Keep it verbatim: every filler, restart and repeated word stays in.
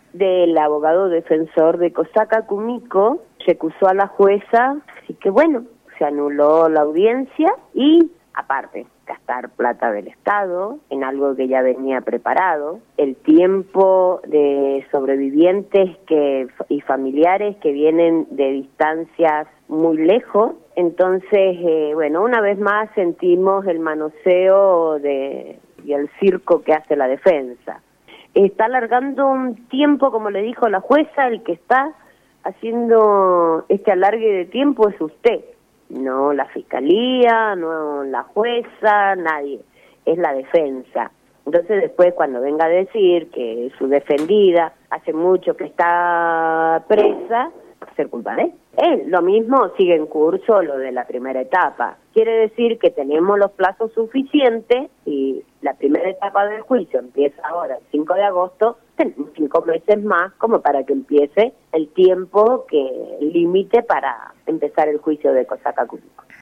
del abogado defensor de Cosaca Kumiko, recusó a la jueza, así que bueno, se anuló la audiencia y, aparte, gastar plata del Estado en algo que ya venía preparado, el tiempo de sobrevivientes que y familiares que vienen de distancias muy lejos. Entonces, eh, bueno, una vez más sentimos el manoseo de, y el circo que hace la defensa. Está alargando un tiempo, como le dijo la jueza, el que está haciendo este alargue de tiempo es usted. No la fiscalía, no la jueza, nadie, es la defensa. Entonces después cuando venga a decir que su defendida hace mucho que está presa, va a ser culpa de él. Él, lo mismo sigue en curso lo de la primera etapa. Quiere decir que tenemos los plazos suficientes y la primera etapa del juicio empieza ahora, el cinco de agosto, tenemos cinco meses más como para que empiece el tiempo que límite para empezar el juicio de Cosaca Kumiko.